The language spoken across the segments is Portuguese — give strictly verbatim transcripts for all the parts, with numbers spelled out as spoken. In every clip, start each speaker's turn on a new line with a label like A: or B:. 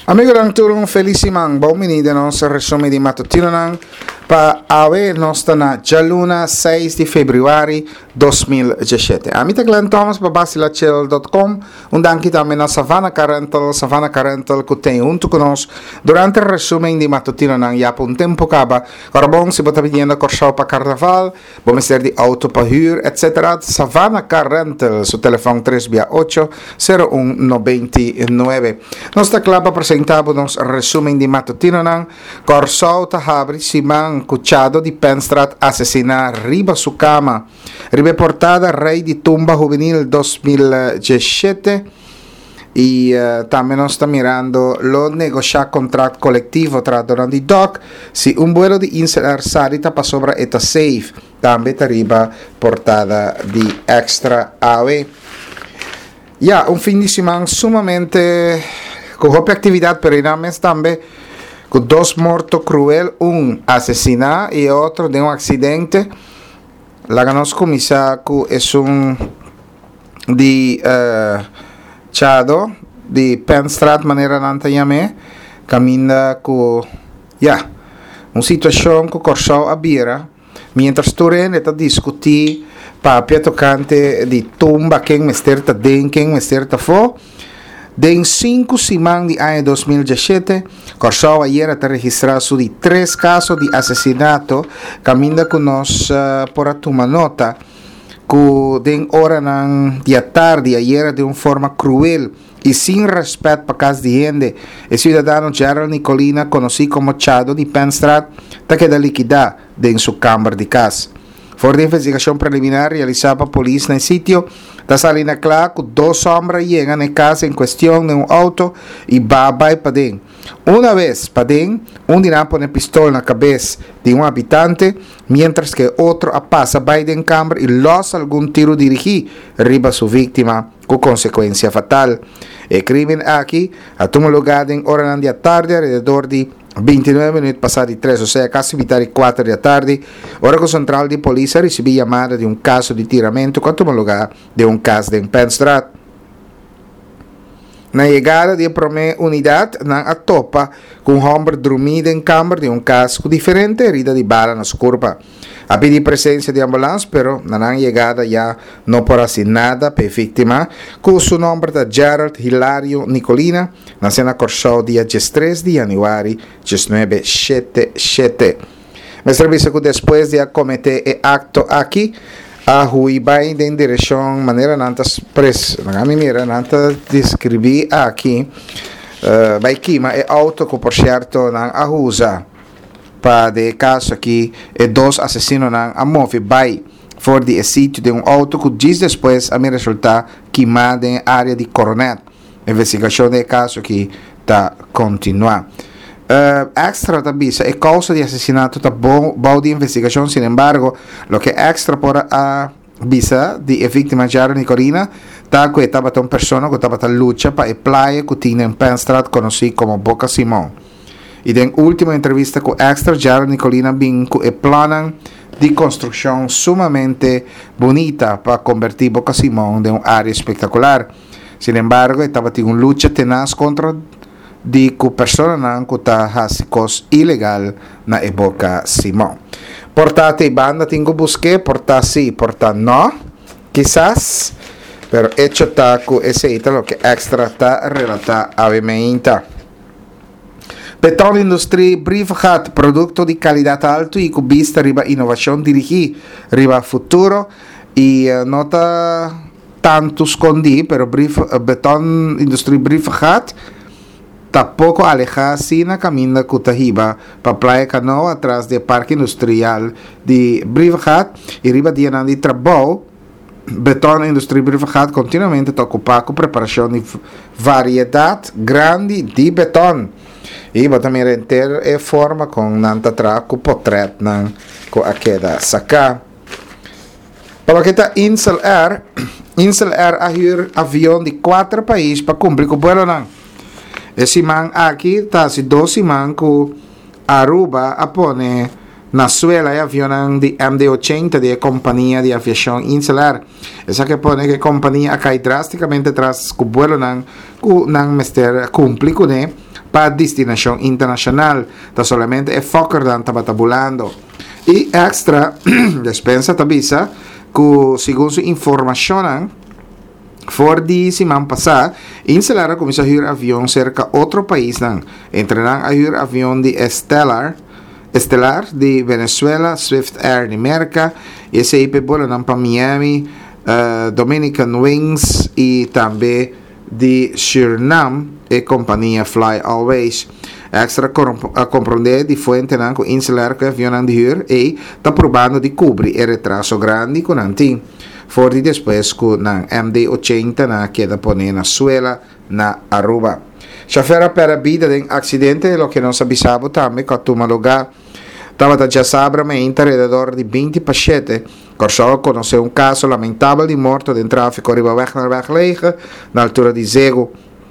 A: Amigo lang turong felisimang bauminida no sa resume di matutino nang pa awe nosta na Jaluna seis de februari dois mil dezessete. Amita Glenn Thomas pa basilachel dot com undang kita na Savannah Carental, Savannah Carental que tem junto conosco durante il resume di matutino nang ya un tempo caba carbon si bota pidiendo corsao pa carnaval, bom mister di auto pa huur, et cetera. Savannah Carental su telefono tre via ocho zero uno novantanove. Nostra clapa presentava nos resume di matutino nang corsao ta habri simang Cuchado di Penstrat asesina riba su cama, riportada rei di tumba juvenil dos mil dezessete e uh, también nos está mirando lo negocia contract colectivo tra Donald y Doc si un vuelo di inselar salita pa sobra eta safe también riba portada di extra ave. Ya, un fin di semana sumamente con poca actividad pero inames también con dos muertos cruel, un asesinato y otro de un accidente. La conosco misa que es un di uh, Chado di Penstrat manera nanta llame camina con ya una situazione che corsò a bira mentre Turen sta discuti pa piatocante di tumba che mesterta den che mesterta fo. Den cinco semana de año dos mil dezessete, Corsao ayer está registrado de tres casos de asesinato, caminda con nos uh, por a tuma nota, que den hora nan dia tarde ayer de una forma cruel y sin respeto para casa de gente, el ciudadano Gerald Nicolina, conocido como Chado de Penstrat, está queda liquidado en su cámara de casa. Por de investigación preliminar realizada por la policía en el sitio, está saliendo claro que dos hombres llegan a casa en cuestión de un auto y va a para dentro. Una vez para dentro, un dirá pone pistola en la cabeza de un habitante, mientras que otro pasa va en cámara y los algún tiro dirigido arriba a su víctima, con consecuencia fatal. El crimen aquí ha tomado lugar en hora de la tarde, alrededor de veintinueve minutos pasado de tres, o sea, casi mitad de cuatro de la tarde, órgano central de policía recibió llamada de un caso de tiramiento que tomó lugar de un caso de Penstrat. Na llegada de la primera unidad, na atopa con un hombre dormido en cámara de un casco diferente, herida de bala en su cuerpo. Ha pedido presencia de ambulancia, pero na la llegada ya no por hacer nada para víctima, con su nombre de Gerald Hilario Nicolina, nació en Corsao día tres de enero de nueve setenta y siete. Me servicio que después de cometer el acto aquí, a hui vai en dirección manera nantas pres na mira nanta descrevi aqui uh, vai kima e auto que por certo nan a usa pa de caso aqui e dos assassinos nan a move vai for di sítio de um auto que diz depois a me resultar queimada em área de Coronet. Investigação de caso aqui tá continua. Uh, extra tabisa e causa de asesinato ta bom de investigación, sin embargo lo que extra por a visa de víctima Gerald Nicolina ta que estaba una persona que estaba en lucha para el playa que tiene en Penstrat conocido como Boca Simón y en última entrevista con extra Gerald Nicolina vincu e planan de construcción sumamente bonita para convertir Boca Simón en un área espectacular. Sin embargo estaba en una lucha tenaz contra di ku persona nan ku ta hasikos ilegal na Boca Simón. Portate banda tingo busque, porta sí, porta no, quizás, pero hecho ta ku ese ita lo que extra ta relata avementa. Beton Industrie Briefgat, producto di qualità alto y cubista riba innovación dirigí, riba futuro y uh, nota tanto escondi, pero brief, uh, Beton Industrie Briefgat tampoco alejada sina camina Cutahiba para Playa Canoa atrás del Parque Industrial de Briefgat y riba de Anandi Trabó. Beton Industrie Briefgat continuamente está ocupado con preparación de variedad grande de beton y va también enter e forma con nanta tra con portrait nan con aqueda saca. Para que está Insel Air, Insel Air a huir avião de quatro países para cumprir com o vuelo nan. Esse man aqui está se doze man com Aruba a pone na suela e avião de M D oitenta de companhia de aviação insular. Essa que pone que companhia cai drasticamente atrás com o vuelo nan com nan mester cumpre com né para destinação internacional. Tá solamente é foco dan estava tabulando. E extra, despensa tabisa, que segundo su informação, for di semana passada, Incelara começou a ir avião cerca outro país, dan. Entre nan a ir avião de Stellar, Estelar de Venezuela, Swift Air de América, e esse aí pebola para Miami, uh, Dominican Wings e também de Suriname e companhia Fly Always. Extra a compreender de fuente nan com Incelar que avião nan de ir e está provando de cobrir o retraso grande com nantin. Forti depois com nan M D oitenta na queda poner na suela na Aruba. Chauffeur per a vida de acidente, lo que não sabia também que a turma lugar estava já sabramente alrededor de vinte pacientes. Corso conheceu um caso lamentável de morte em tráfico riba weg naar Wegleger, na altura de Zego.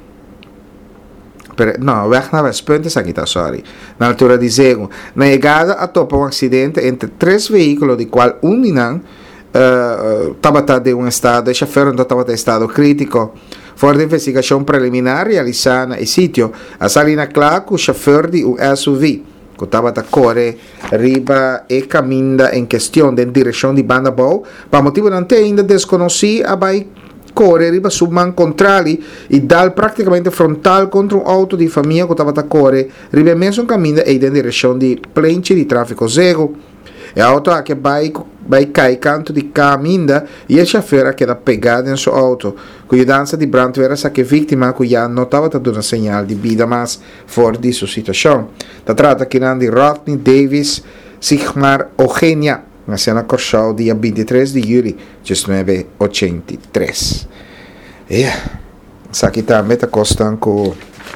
A: Per, no, weg naar Westpunten, aqui tá, sorry. Na altura de Zego. Na chegada, a topa um acidente entre três veículos, de qual um não estava uh, de um estado, o chauffeur não estava em estado crítico. Fora de investigação preliminar realizada no sítio, a salina claro que o chauffeur de um S U V que estava a correr riba e caminha em questão de direção de banda boa, para motivo não ter ainda desconhecido, a vai correr riba subman contrali e dar praticamente frontal contra um auto de família que estava a correr riba mesmo caminho e em direção de plenche de tráfico cego. E a auto que vai vai cair canto de caminho e a chauffeur queda pegado em seu auto. Cuja dança de brandweer sa que vítima que já não estava dando sinal de vida mas fora de sua situação. Da trata aqui de Rodney Davis Sigmar Eugenia, nasceu na Corchal dia vinte e três de julho de mil novecentos e oitenta e três. E essa aqui também está custando com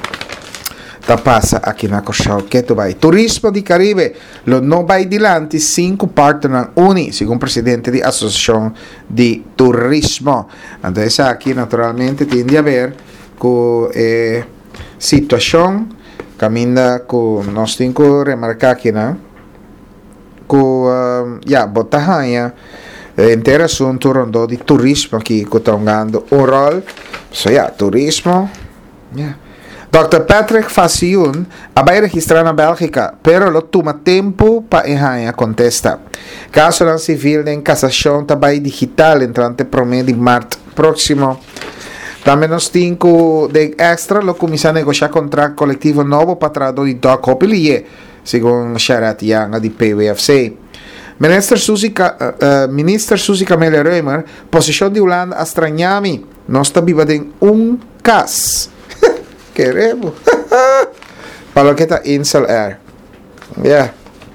A: da passa aqui na Corchal que tu vai. Turismo de Caribe, lo não vai dilante cinco partners uni, segundo o presidente da Associação de Turismo. Então essa aqui naturalmente tem a ver com eh, situação, caminha com nós temos que remarcar aqui, né? Com uh, yeah, botahanha inteiro assunto rondou de turismo aqui que está jogando um rol. So yeah, turismo, yeah. doutor Patrick Fasciun vai registrar na Bélgica, pero lo toma tempo para enhanha contesta. Caso na civil em cassação também digital entrante promedio de março próximo. Também nós temos de extra lo começar a negociar contrato coletivo novo para trabalhador de Doc Hopelier, segundo Sharat Yang de P W F C. Minister Suzy, uh, uh, Minister Suzy Camille Reumer, posição de Holanda estranhami, nós está vivendo um caso. Queremos. Para que está Incel Air. Yeah.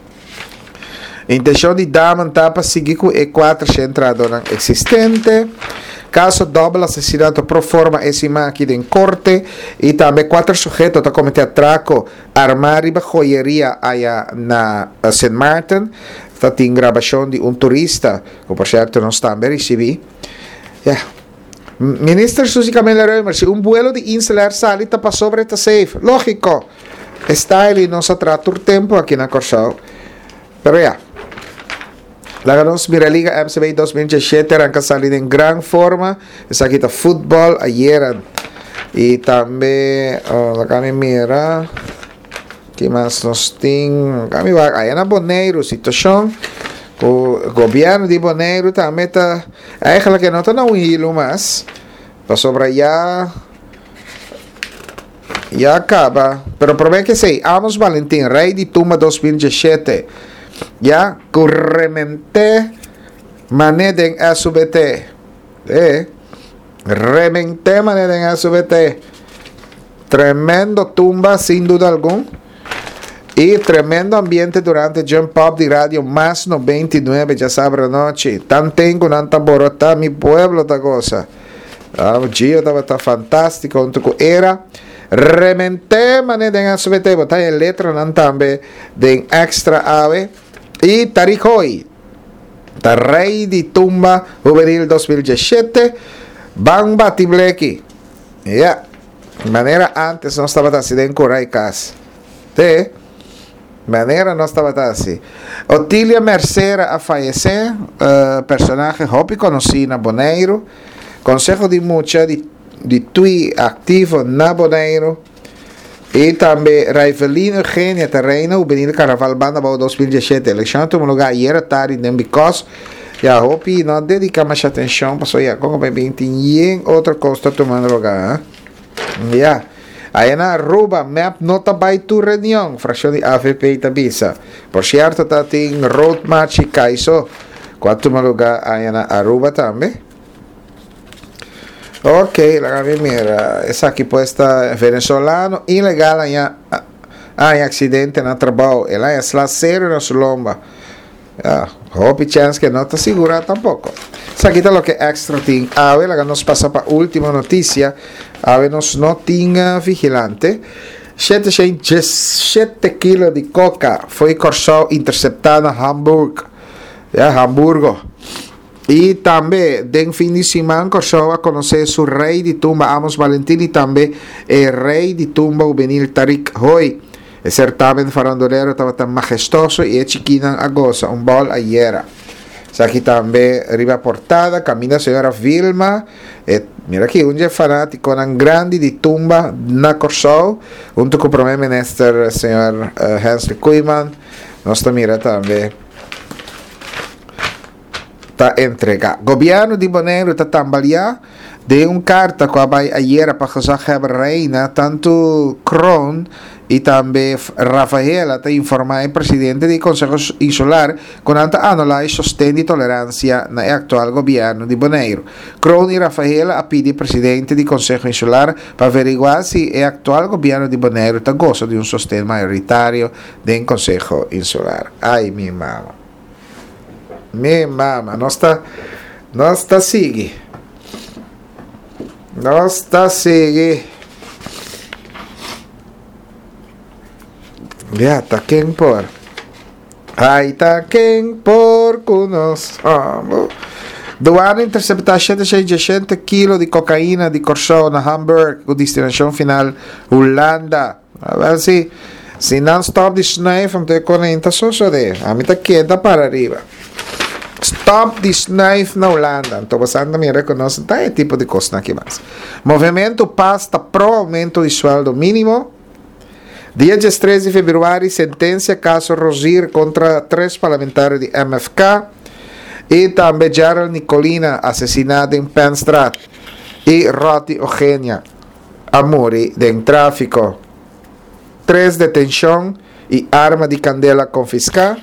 A: Intenção de dar para seguir com o quatro centrado existente. Caso doble assassinato pro forma esse máquina em corte. E também quatro sujeitos a cometer atraco armário e joieria aí na Saint Martin. Está em gravação de um turista, que por certo não está bem recebido. Yeah. Minister Suzy Camille Reumer, se um vuelo de Incelar sale, está para sobre, está safe. Lógico. Está ele não se trata o tempo aqui na Corchal. Pero ya. La ganamos Miraliga M C B dois mil e dezessete, arranca salida em grande forma. Essa aqui está futebol, ayer. E também, oh, la kami mira. Que mais nós temos? Kami vai, aí na Bonaire, situação. O governo de Bonaire também está aí que não está no hilo mas para sobre já já acaba pero promete que sei Amos Valentim rei de Tumba dois mil e dezessete já corremente maneda em S B T eh remente maneda em S B T tremendo tumba sem dúvida alguma. E tremendo ambiente durante Jump Pop de Radio Más noventa e nove, já sabe a noite. Tan tengo, nanta borota, mi pueblo da cosa. Ah, o dia estava tá fantástico, era remente maneira em S B T, botar em letra não também de extra ave e taricoi. Ta rei de tumba juvenil dois mil e dezessete, Bamba Tibleki. Yeah. Maneira antes não estava assim em Coraicas. Te maneira não estava assim. Otília Mercera a falecer, uh, personagem hobby conhecido na Bonaire. Consejo de mucha de, de tui ativo na Bonaire. E também Raivelino Eugênia Terreno, o Benito Carnaval Banda para dois mil e dezessete. Eleição tem um lugar hier tarde, nem because. Ja, hope não dedica mais atenção, para já como bem tem outra coisa tomando lugar. Ja. Aí na Aruba, map nota by tu reunião, fração de A V P e Tabisa. Por certo, tá tem road march e caiso. Quatro lugar aí na Aruba também. Ok, la mira, essa aqui posta venezolano, ilegal aí hay accidente na trabalho, ela é lá sério na lomba. Ah, hope chance que não está segura tampoco. Essa aqui tá lo que extra thing. A ver, la nos passa para última notícia. A ver, nos não tinha vigilante. sete quilos de coca foi corso interceptada em Hamburgo. Ja, Hamburgo. E também, den fim de semana, corso a conhecer o rei de tumba Amos Valentim e também o rei de tumba o Benil Tariq Hoy. O certamen farandolero estava tão majestoso e é chiquina a goza, um bol ayer. Aqui também, riba portada, caminha a senhora Vilma. E, mira aqui, um fanático um grande de tumba na Corso, junto com o primeiro ministro, senhor uh, Hans Koeman. Nós mira também. Está entregado. Governo de Bonaire está tambaleando. De uma carta que vai ayer para a reina, tanto Kron e também Rafaela te informar o presidente do Conselho Insular com anta anulai sostém de tolerância no atual governo de Bonaire. Kron e Rafaela pedi presidente do Conselho Insular para averiguar se o atual governo de Bonaire está gosta de um sostém maioritário do Conselho Insular. Ai, minha mama. Minha mama, nós está nós está seguindo. Nós está seguindo. Já está quem por. Aí está quem por conosco. Do ano interceptar setecentos quilos de cocaína de Corso na Hamburgo, com destinação final Holanda. A ver se, se não stop de snuif, vamos ter quarenta só de. A mim está quieta para arriba. Stop this knife na Holanda. Estou passando a me reconhecer tá é tipo de coisa aqui mais. Movimento pasta pro aumento de sueldo mínimo. Dia treze de fevereiro, sentença caso Rosir contra três parlamentares de M F K. E também Gerald Nicolina, assassinado em Penstraat. E Roti Eugênia, a morrer em tráfico. Três detenção e arma de candela confiscada.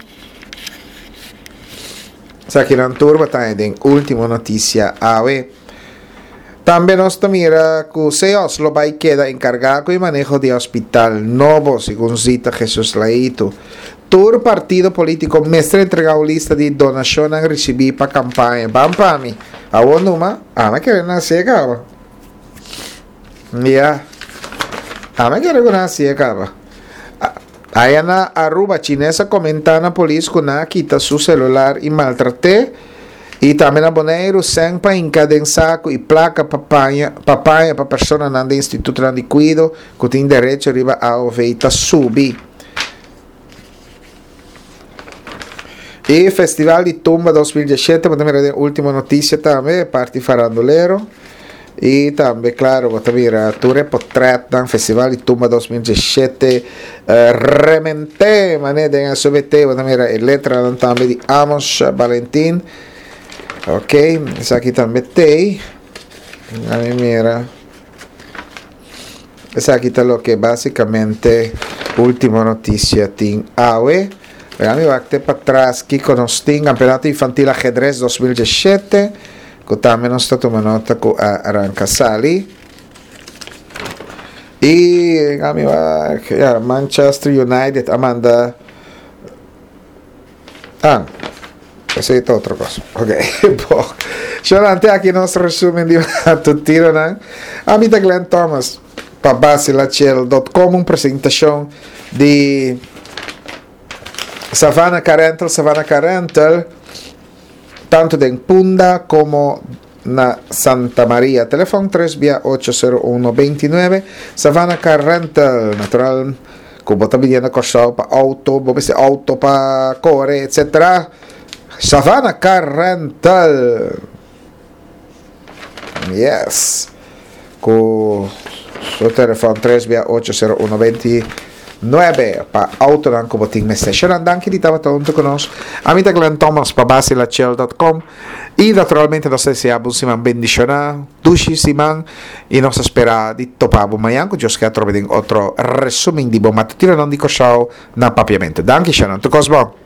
A: Aqui na turma está em última notícia A V. Também nós mira que o C E O S lo vai queda encargado de manejo de hospital novo, segundo cita Jesus Laito. Todo partido político mestre entregou lista de donação a receber para campanha. Vamos para mim. A uma, a me querer nascer acaba. Ya. A me querer nascer acaba. Aí na Aruba chinesa comenta na polícia que na quita seu celular e maltraté. E também na Bonaire, sempre em saco e placa papanha, papanha para pessoa na do Instituto de Cuido que tem direito arriba a oveita subir. E Festival de Tumba dois mil e dezessete, vamos ver a última notícia também, parte farandolero. E também, claro, vou ver a Ture Portrait, Festival de Tumba dois mil e dezessete, uh, Remente, mané, de S B T, vou ver a letra também de Amos Valentim. Ok, essa aqui também tem. A mira. Essa aqui está o que basicamente última notícia tem A U E. Vamos ver para trás aqui com nós tem Campeonato Infantil Ajedrez dois mil e dezessete. Que também nós estamos tomando nota com a Arancasali. E vamos ver Manchester United Amanda. Ah. Essa é outra coisa. Ok. Bom. Chorante aqui nosso resumo de tutino, né? A mim da Glenn Thomas para basilachel ponto com, uma apresentação de Savannah Carental, Savannah Carental, tanto em Punda como na Santa Maria. Telefone três oito zero um dois nove. Savannah Carental, natural, que bota pedindo corso para auto, vou ver auto para correr, etcétera. Savannah Car Rental. Yes. Com Su telefon três seis oito zero um dois nove para auto ng kubuting message. Yan ang danki di tawa taon to konos. Amita Glenn Thomas pa basilachel dot com e naturalmente nos deseamos si mang bendisyon na dushi si mang e nos espera dito pa bumayan ko Diyos kaya troveding otro resuming di bo matutira non di ko siya na papiamento. Danki siya non to Cosmo.